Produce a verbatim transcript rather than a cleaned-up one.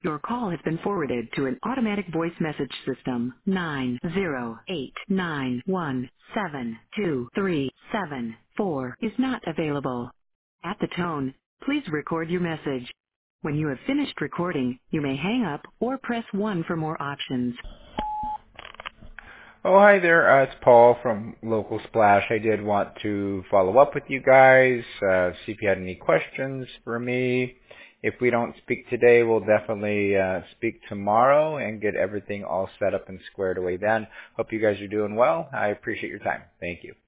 Your call has been forwarded to an automatic voice message system. nine zero eight nine one seven two three seven four is not available. At the tone, please record your message. When you have finished recording, you may hang up or press one for more options. Oh, hi there. Uh, it's Paul from Local Splash. I did want to follow up with you guys, uh, see if you had any questions for me. If we don't speak today, we'll definitely uh, speak tomorrow and get everything all set up and squared away then. Hope you guys are doing well. I appreciate your time. Thank you.